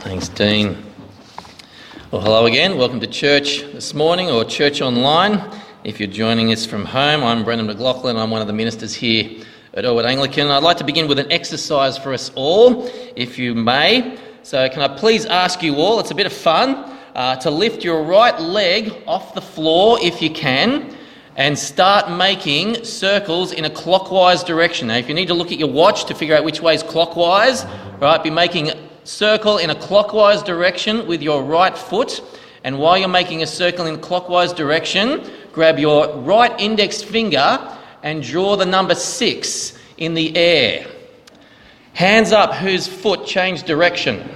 Thanks, Dean. Well, hello again. Welcome to church this morning or church online. If you're joining us from home, I'm Brendan McLaughlin. I'm one of the ministers here at Elwood Anglican. I'd like to begin with an exercise for us all, if you may. So can I please ask you all, it's a bit of fun, to lift your right leg off the floor if you can and start making circles in a clockwise direction. Now, if you need to look at your watch to figure out which way is clockwise, right, be making circle in a clockwise direction with your right foot, and while you're making a circle in a clockwise direction, grab your right index finger and draw the number 6 in the air. Hands up whose foot changed direction.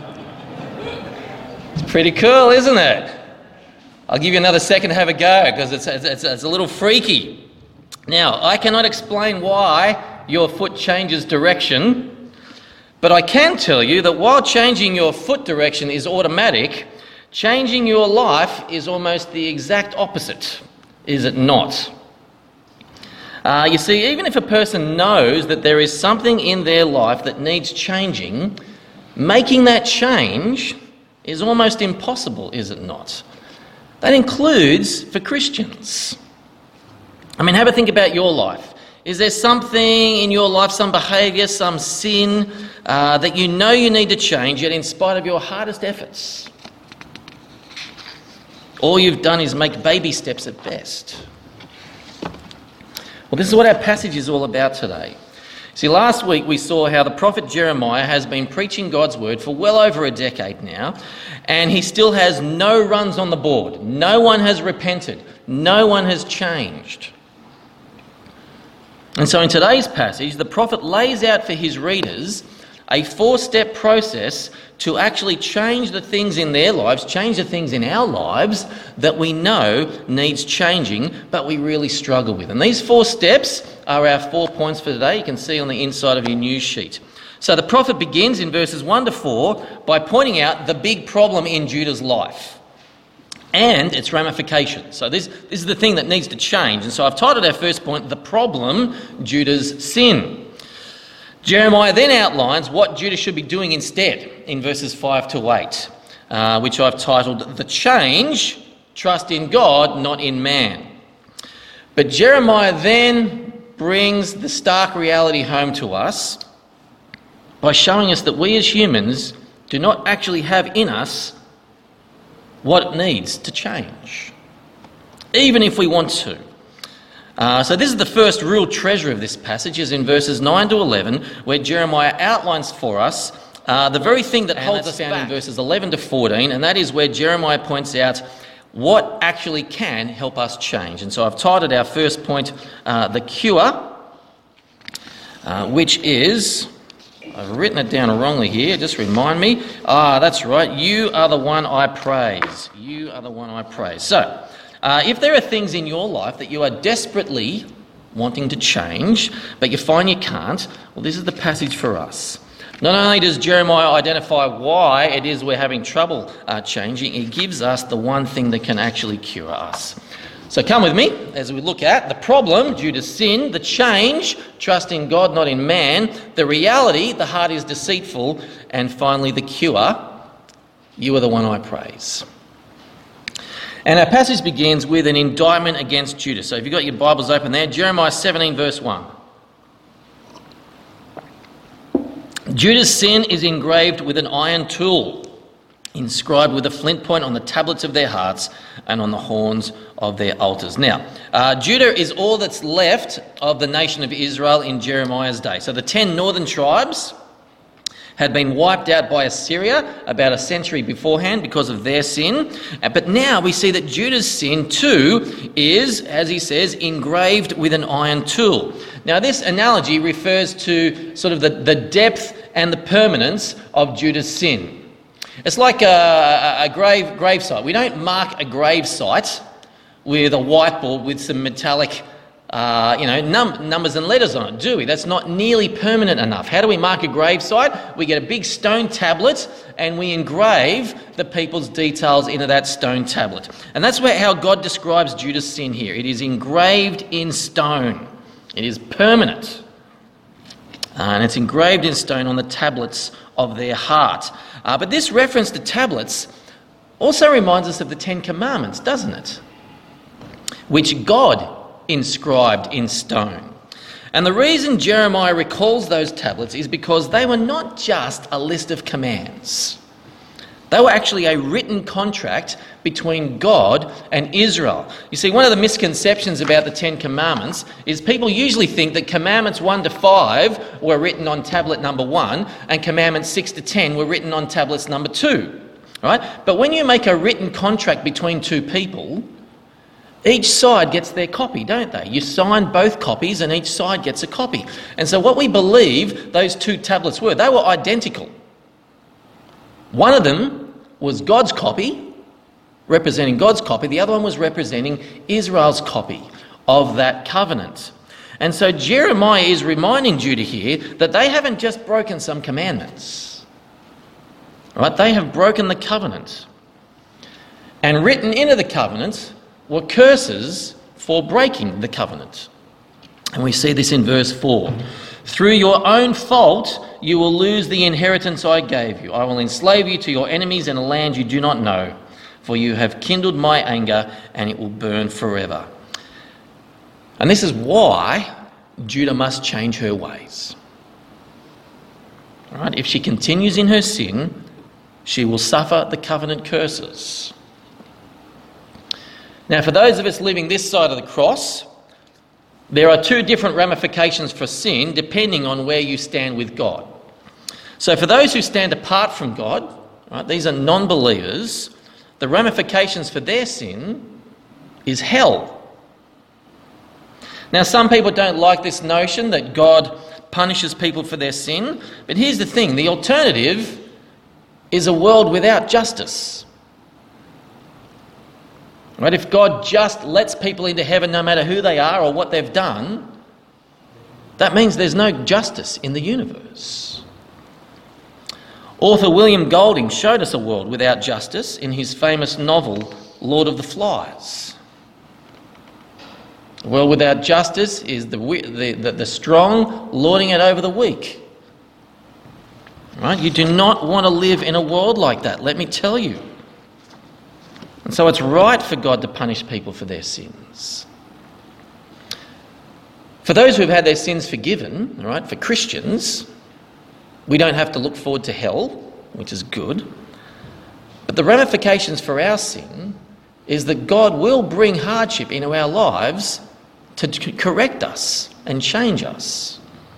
It's pretty cool, isn't it? I'll give you another second to have a go because it's a little freaky. Now, I cannot explain why your foot changes direction, but I can tell you that while changing your foot direction is automatic, changing your life is almost the exact opposite, is it not? You see, even if a person knows that there is something in their life that needs changing, making that change is almost impossible, is it not? That includes for Christians. I mean, have a think about your life. Is there something in your life, some behaviour, some sin that you know you need to change, yet in spite of your hardest efforts, all you've done is make baby steps at best? Well, this is what our passage is all about today. See, last week we saw how the prophet Jeremiah has been preaching God's word for well over a decade now, and he still has no runs on the board. No one has repented. No one has changed. And so in today's passage, the prophet lays out for his readers a 4-step process to actually change the things in their lives, change the things in our lives that we know needs changing, but we really struggle with. And these 4 steps are our 4 points for today. You can see on the inside of your news sheet. So the prophet begins in verses 1 to 4 by pointing out the big problem in Judah's life and its ramifications. So this is the thing that needs to change. And so I've titled our first point, The Problem, Judah's Sin. Jeremiah then outlines what Judah should be doing instead in verses 5 to 8, which I've titled, The Change, Trust in God, Not in Man. But Jeremiah then brings the stark reality home to us by showing us that we as humans do not actually have in us what it needs to change, even if we want to. So this is the first real treasure of this passage, is in verses 9 to 11, where Jeremiah outlines for us the very thing that holds us down in verses 11 to 14, and that is where Jeremiah points out what actually can help us change. And so I've titled our first point, The Cure, which is... I've written it down wrongly here, just remind me. That's right, you are the one I praise. You are the one I praise. So, if there are things in your life that you are desperately wanting to change, but you find you can't, well, this is the passage for us. Not only does Jeremiah identify why it is we're having trouble changing, he gives us the one thing that can actually cure us. So come with me as we look at the problem, Judah's sin, the change, trust in God, not in man, the reality, the heart is deceitful, and finally the cure, you are the one I praise. And our passage begins with an indictment against Judah. So if you've got your Bibles open there, Jeremiah 17 verse 1. Judah's sin is engraved with an iron tool, inscribed with a flint point on the tablets of their hearts and on the horns of their altars. Now, Judah is all that's left of the nation of Israel in Jeremiah's day. So the 10 northern tribes had been wiped out by Assyria about a century beforehand because of their sin. But now we see that Judah's sin too is, as he says, engraved with an iron tool. Now this analogy refers to sort of the depth and the permanence of Judah's sin. It's like a grave site. We don't mark a grave site with a whiteboard with some metallic numbers and letters on it, do we? That's not nearly permanent enough. How do we mark a grave site? We get a big stone tablet and we engrave the people's details into that stone tablet. And that's how God describes Judah's sin here. It is engraved in stone. It is permanent. And it's engraved in stone on the tablets of their heart. But this reference to tablets also reminds us of the Ten Commandments, doesn't it? Which God inscribed in stone. And the reason Jeremiah recalls those tablets is because they were not just a list of commands. They were actually a written contract between God and Israel. You see, one of the misconceptions about the Ten Commandments is people usually think that Commandments 1 to 5 were written on tablet number 1 and Commandments 6 to 10 were written on tablets number 2. Right? But when you make a written contract between two people, each side gets their copy, don't they? You sign both copies and each side gets a copy. And so what we believe those two tablets were, they were identical. One of them was God's copy, representing God's copy. The other one was representing Israel's copy of that covenant. And so Jeremiah is reminding Judah here that they haven't just broken some commandments. Right? They have broken the covenant. And written into the covenant were curses for breaking the covenant. And we see this in verse 4. Through your own fault, you will lose the inheritance I gave you. I will enslave you to your enemies in a land you do not know, for you have kindled my anger and it will burn forever. And this is why Judah must change her ways. All right? If she continues in her sin, she will suffer the covenant curses. Now, for those of us living this side of the cross, there are two different ramifications for sin depending on where you stand with God. So for those who stand apart from God, right, these are non-believers, the ramifications for their sin is hell. Now, some people don't like this notion that God punishes people for their sin, but here's the thing, the alternative is a world without justice. Right? If God just lets people into heaven no matter who they are or what they've done, that means there's no justice in the universe. Author William Golding showed us a world without justice in his famous novel, Lord of the Flies. A world without justice is the strong lording it over the weak. Right? You do not want to live in a world like that, let me tell you. And so it's right for God to punish people for their sins. For those who have had their sins forgiven, all right, for Christians, we don't have to look forward to hell, which is good. But the ramifications for our sin is that God will bring hardship into our lives to correct us and change us.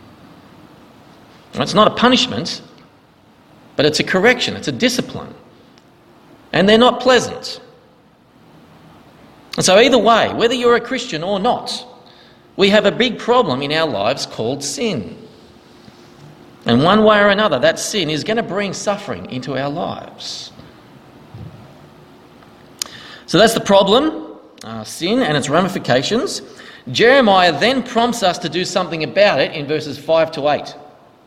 It's not a punishment, but it's a correction, it's a discipline. And they're not pleasant. And so either way, whether you're a Christian or not, we have a big problem in our lives called sin. And one way or another, that sin is going to bring suffering into our lives. So that's the problem, sin and its ramifications. Jeremiah then prompts us to do something about it in verses 5 to 8.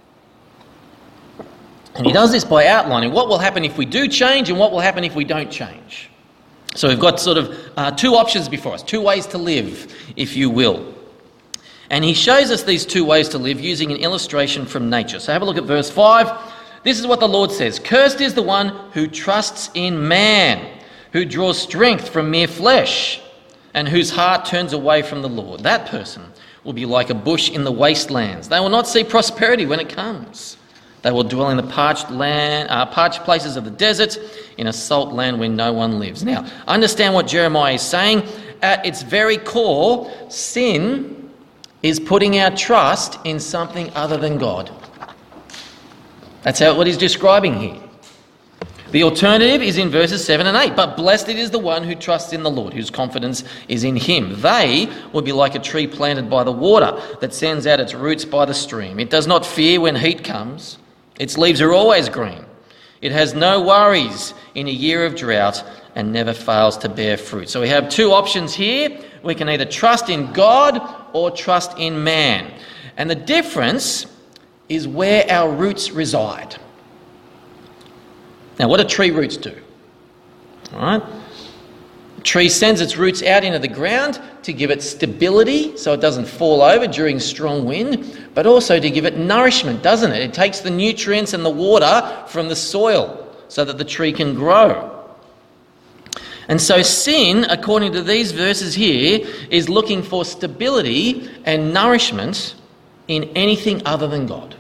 And he does this by outlining what will happen if we do change and what will happen if we don't change. So we've got sort of two options before us, two ways to live, if you will. And he shows us these two ways to live using an illustration from nature. So have a look at verse 5. This is what the Lord says. Cursed is the one who trusts in man, who draws strength from mere flesh, and whose heart turns away from the Lord. That person will be like a bush in the wastelands. They will not see prosperity when it comes. They will dwell in the parched places of the desert, in a salt land where no one lives. Now, understand what Jeremiah is saying. At its very core, sin is putting our trust in something other than God. That's what he's describing here. The alternative is in verses 7 and 8. But blessed is the one who trusts in the Lord, whose confidence is in him. They will be like a tree planted by the water that sends out its roots by the stream. It does not fear when heat comes. Its leaves are always green. It has no worries in a year of drought and never fails to bear fruit. So we have two options here. We can either trust in God or trust in man. And the difference is where our roots reside. Now, what do tree roots do? All right? tree sends its roots out into the ground to give it stability so it doesn't fall over during strong wind, but also to give it nourishment, doesn't it? It takes the nutrients and the water from the soil so that the tree can grow. And so sin, according to these verses here, is looking for stability and nourishment in anything other than God.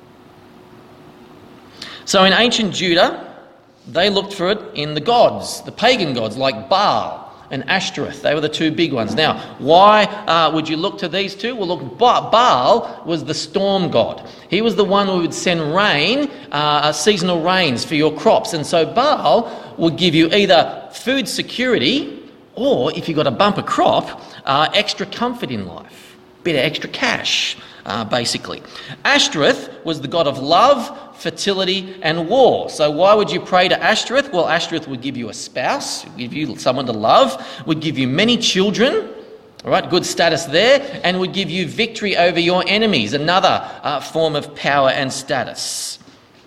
So in ancient Judah, they looked for it in the gods, the pagan gods like Baal and Ashtoreth. They were the two big ones. Now, why would you look to these two? Well, look, Baal was the storm god. He was the one who would send rain, seasonal rains for your crops. And so Baal would give you either food security or, if you got a bumper crop, extra comfort in life, bit of extra cash, basically. Ashtoreth was the god of love, fertility and war. So why would you pray to Ashtoreth? Well, Ashtoreth would give you a spouse, give you someone to love, would give you many children, all right, good status there, and would give you victory over your enemies, another form of power and status.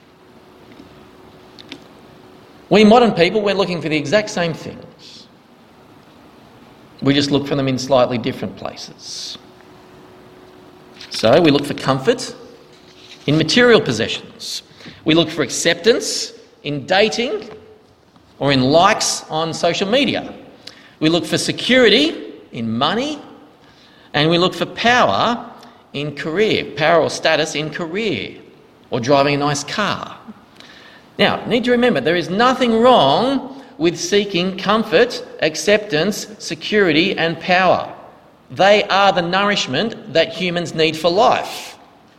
We modern people, we're looking for the exact same things. We just look for them in slightly different places. So we look for comfort in material possessions. We look for acceptance in dating or in likes on social media. We look for security in money, and we look for power in career, power or status in career, or driving a nice car. Now, you need to remember, there is nothing wrong with seeking comfort, acceptance, security and power. They are the nourishment that humans need for life.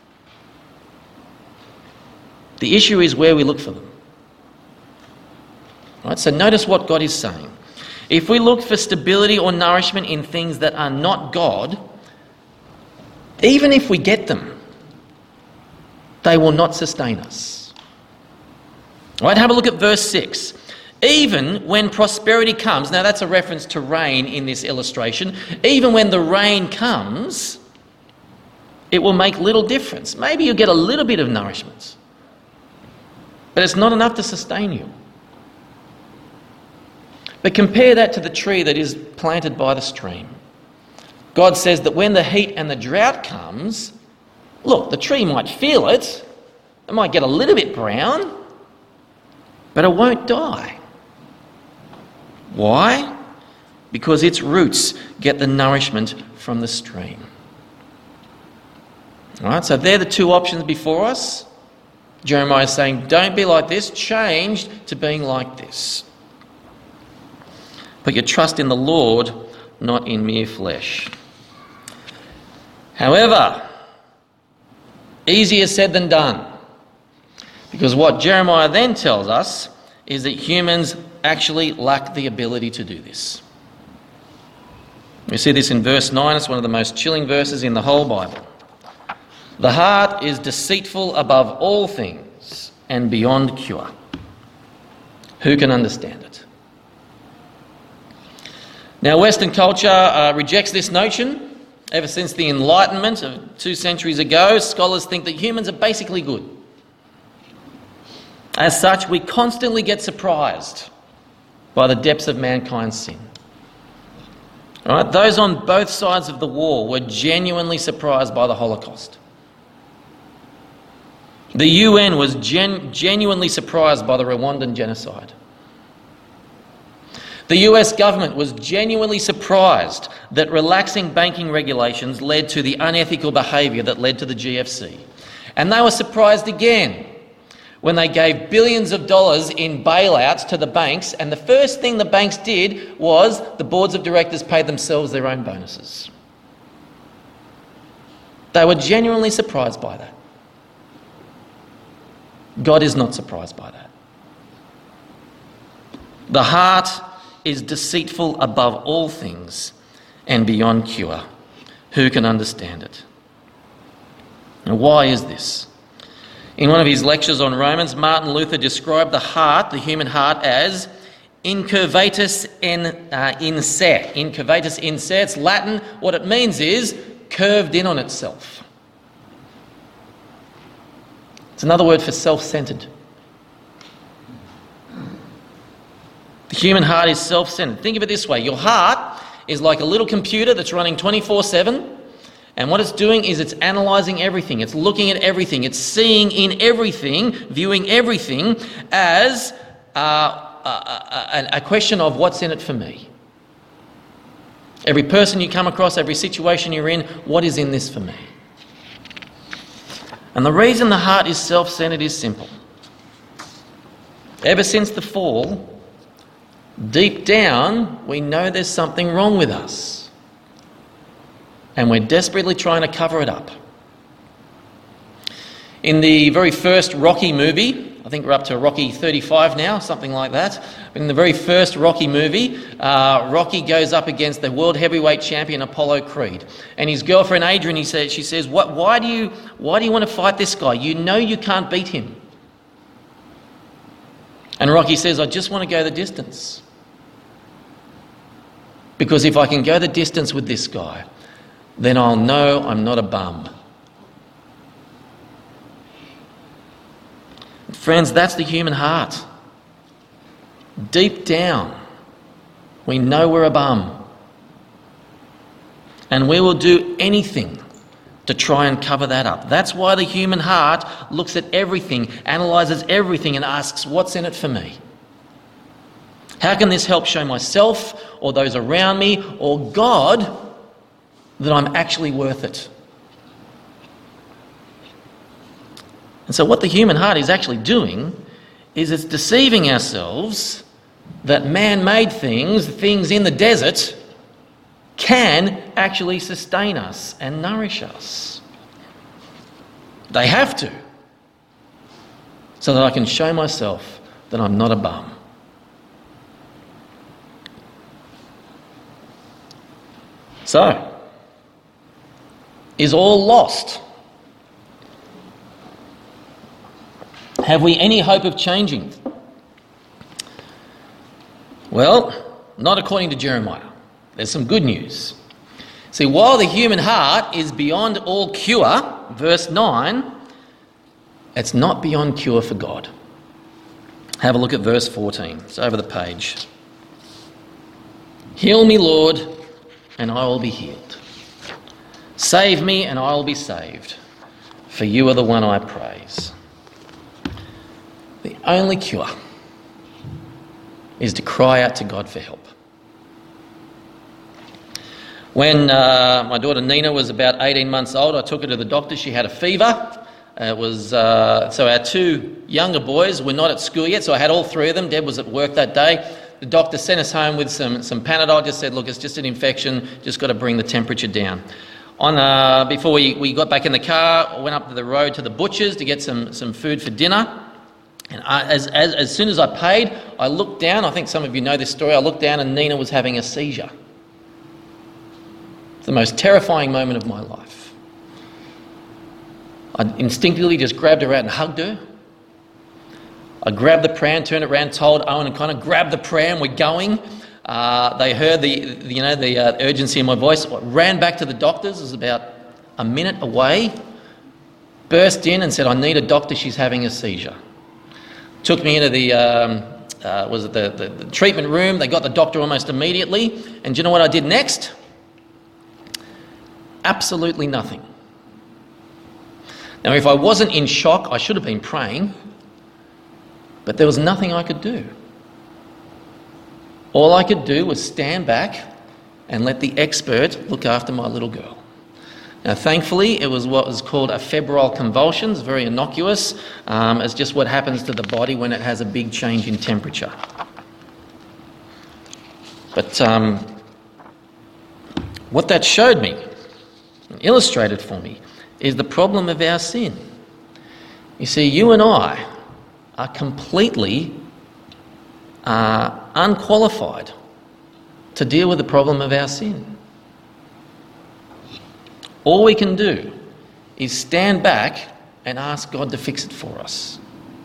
The issue is where we look for them. Right, so notice what God is saying. If we look for stability or nourishment in things that are not God, even if we get them, they will not sustain us. Right, have a look at verse 6. Even when prosperity comes, now that's a reference to rain in this illustration, even when the rain comes, it will make little difference. Maybe you'll get a little bit of nourishment, but it's not enough to sustain you. But compare that to the tree that is planted by the stream. God says that when the heat and the drought comes, look, the tree might feel it, it might get a little bit brown, but it won't die. Why? Because its roots get the nourishment from the stream. All right, so they're the two options before us. Jeremiah is saying, don't be like this, change to being like this. Put your trust in the Lord, not in mere flesh. However, easier said than done. Because what Jeremiah then tells us is that humans actually lack the ability to do this. We see this in verse 9. It's one of the most chilling verses in the whole Bible. The heart is deceitful above all things and beyond cure. Who can understand it? Now, Western culture rejects this notion. Ever since the Enlightenment of 2 centuries ago, scholars think that humans are basically good. As such, we constantly get surprised by the depths of mankind's sin. All right, those on both sides of the war were genuinely surprised by the Holocaust. The UN was genuinely surprised by the Rwandan genocide. The US government was genuinely surprised that relaxing banking regulations led to the unethical behaviour that led to the GFC. And they were surprised again when they gave billions of dollars in bailouts to the banks, and the first thing the banks did was the boards of directors paid themselves their own bonuses. They were genuinely surprised by that. God is not surprised by that. The heart is deceitful above all things and beyond cure. Who can understand it? Now, why is this? In one of his lectures on Romans, Martin Luther described the heart, the human heart, as incurvatus in se. Incurvatus in se, it's Latin. What it means is curved in on itself. It's another word for self-centred. The human heart is self-centered. Think of it this way. Your heart is like a little computer that's running 24/7, and what it's doing is it's analysing everything. It's looking at everything. It's seeing in everything, viewing everything as a question of what's in it for me. Every person you come across, every situation you're in, what is in this for me? And the reason the heart is self-centered is simple. Ever since the fall, deep down, we know there's something wrong with us. And we're desperately trying to cover it up. In the very first Rocky movie, I think we're up to Rocky 35 now, something like that. In the very first Rocky movie, Rocky goes up against the world heavyweight champion Apollo Creed, and his girlfriend Adrian. She says, "Why do you want to fight this guy? You know you can't beat him." And Rocky says, "I just want to go the distance, because if I can go the distance with this guy, then I'll know I'm not a bum." Friends, that's the human heart. Deep down, we know we're a bum. And we will do anything to try and cover that up. That's why the human heart looks at everything, analyses everything, and asks, what's in it for me? How can this help show myself or those around me or God that I'm actually worth it? And so what the human heart is actually doing is it's deceiving ourselves that man-made things in the desert, can actually sustain us and nourish us. They have to, so that I can show myself that I'm not a bum. So, is all lost? Have we any hope of changing? Well, not according to Jeremiah. There's some good news. See, while the human heart is beyond all cure, verse 9, it's not beyond cure for God. Have a look at verse 14. It's over the page. Heal me, Lord, and I will be healed. Save me, and I will be saved, for you are the one I praise. The only cure is to cry out to God for help. When my daughter Nina was about 18 months old, I took her to the doctor. She had a fever. So our two younger boys were not at school yet, so I had all three of them. Deb was at work that day. The doctor sent us home with some Panadol, just said, look, it's just an infection, just got to bring the temperature down. Before we got back in the car, I went up to the road to the butcher's to get some food for dinner. And as soon as I paid, I looked down. I think some of you know this story. I looked down and Nina was having a seizure. It's the most terrifying moment of my life. I instinctively just grabbed her out and hugged her. I grabbed the pram, turned it around, told Owen and Connor, grab the pram, we're going. They heard the urgency in my voice. I ran back to the doctor's. It was about a minute away. Burst in and said, I need a doctor, she's having a seizure. Took me into the treatment room. They got the doctor almost immediately. And do you know what I did next? Absolutely nothing. Now, if I wasn't in shock, I should have been praying. But there was nothing I could do. All I could do was stand back and let the expert look after my little girl. Now, thankfully, it was what was called a febrile convulsion. It's very innocuous. It's just what happens to the body when it has a big change in temperature. But what that showed me, illustrated for me, is the problem of our sin. You see, you and I are completely unqualified to deal with the problem of our sin. All we can do is stand back and ask God to fix it for us.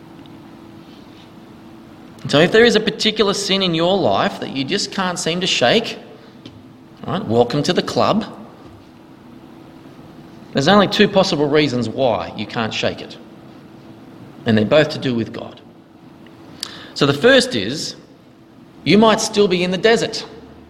So if there is a particular sin in your life that you just can't seem to shake, all right, welcome to the club. There's only two possible reasons why you can't shake it, and they're both to do with God. So the first is, you might still be in the desert.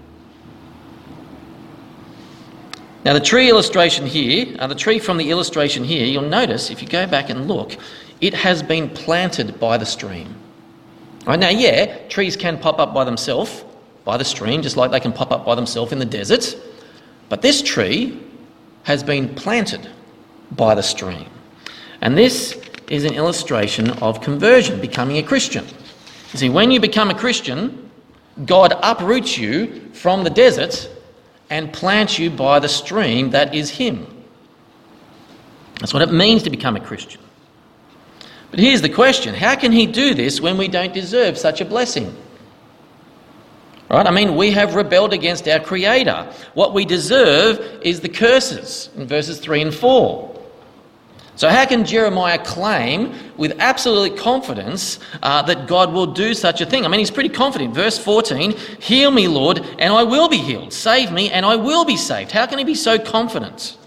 Now the tree illustration here, the tree from the illustration here, you'll notice if you go back and look, it has been planted by the stream. Right, now, yeah, trees can pop up by themselves by the stream, just like they can pop up by themselves in the desert. But this tree has been planted by the stream. And this is an illustration of conversion, becoming a Christian. You see, when you become a Christian, God uproots you from the desert and plants you by the stream that is Him. That's what it means to become a Christian. But here's the question: how can He do this when we don't deserve such a blessing? Right? I mean, we have rebelled against our Creator. What we deserve is the curses in verses 3 and 4. So how can Jeremiah claim with absolute confidence that God will do such a thing? I mean, he's pretty confident. Verse 14, "Heal me, Lord, and I will be healed. Save me, and I will be saved." How can he be so confident?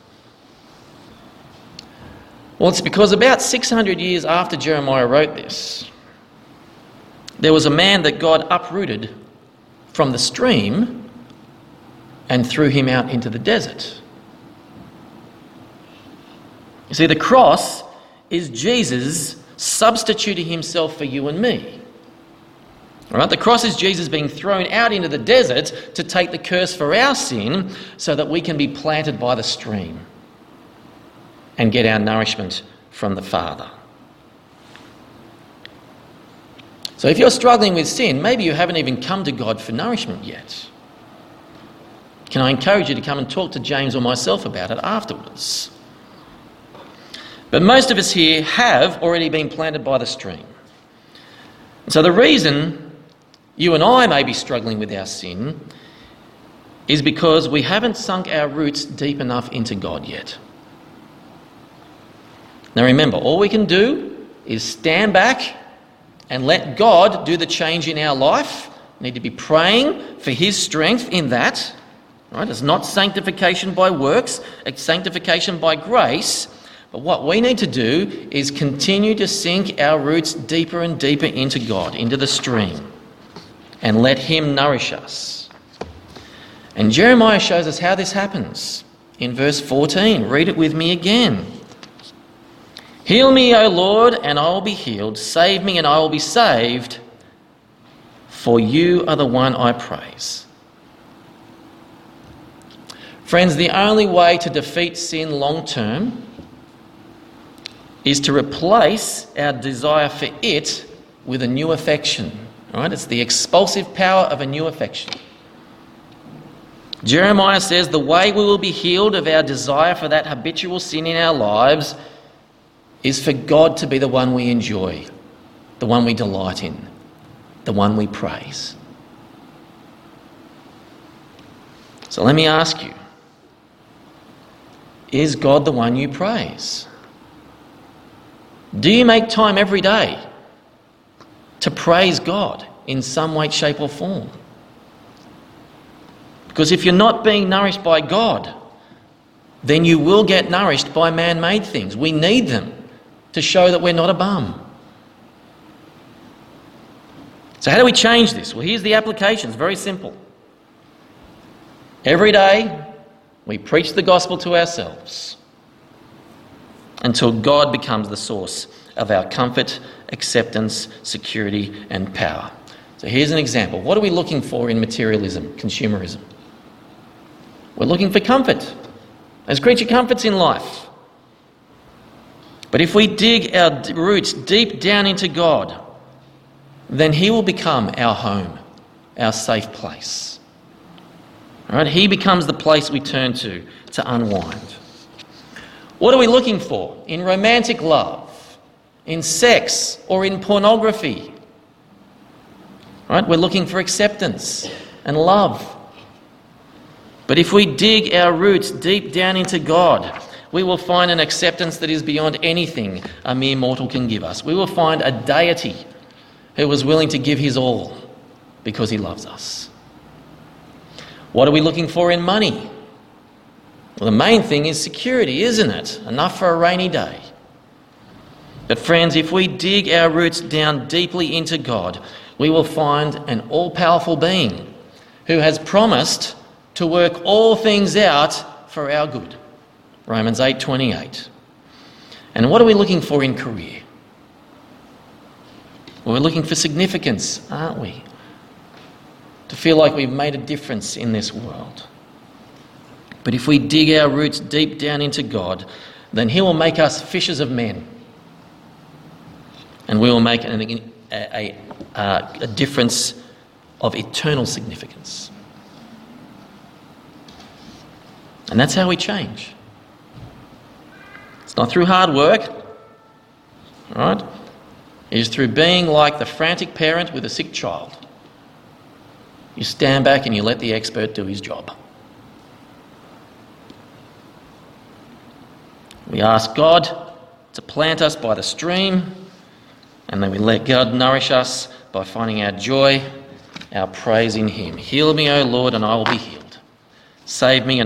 Well, it's because about 600 years after Jeremiah wrote this, there was a man that God uprooted from the stream and threw him out into the desert. You see, the cross is Jesus substituting himself for you and me. All right? The cross is Jesus being thrown out into the desert to take the curse for our sin so that we can be planted by the stream and get our nourishment from the Father. So if you're struggling with sin, maybe you haven't even come to God for nourishment yet. Can I encourage you to come and talk to James or myself about it afterwards? But most of us here have already been planted by the stream. So the reason you and I may be struggling with our sin is because we haven't sunk our roots deep enough into God yet. Now remember, all we can do is stand back and let God do the change in our life. We need to be praying for His strength in that. Right? It's not sanctification by works, it's sanctification by grace. But what we need to do is continue to sink our roots deeper and deeper into God, into the stream, and let Him nourish us. And Jeremiah shows us how this happens in verse 14. Read it with me again. "Heal me, O Lord, and I will be healed. Save me, and I will be saved. For you are the one I praise." Friends, the only way to defeat sin long term is to replace our desire for it with a new affection. Right? It's the expulsive power of a new affection. Jeremiah says the way we will be healed of our desire for that habitual sin in our lives is for God to be the one we enjoy, the one we delight in, the one we praise. So let me ask you, is God the one you praise? Do you make time every day to praise God in some way, shape or form? Because if you're not being nourished by God, then you will get nourished by man-made things. We need them to show that we're not a bum. So how do we change this? Well, here's the application. It's very simple. Every day, we preach the gospel to ourselves until God becomes the source of our comfort, acceptance, security, and power. So here's an example. What are we looking for in materialism, consumerism? We're looking for comfort. There's creature comforts in life. But if we dig our roots deep down into God, then He will become our home, our safe place. All right? He becomes the place we turn to unwind. What are we looking for in romantic love, in sex, or in pornography? Right? We're looking for acceptance and love. But if we dig our roots deep down into God, we will find an acceptance that is beyond anything a mere mortal can give us. We will find a deity who was willing to give His all because He loves us. What are we looking for in money? Well, the main thing is security, isn't it? Enough for a rainy day. But friends, if we dig our roots down deeply into God, we will find an all-powerful being who has promised to work all things out for our good. Romans 8:28. And what are we looking for in career? Well, we're looking for significance, aren't we? To feel like we've made a difference in this world. But if we dig our roots deep down into God, then He will make us fishers of men. And we will make a difference of eternal significance. And that's how we change. It's not through hard work, all right? It is through being like the frantic parent with a sick child. You stand back and you let the expert do his job. We ask God to plant us by the stream, and then we let God nourish us by finding our joy, our praise in Him. Heal me, O Lord, and I will be healed. Save me,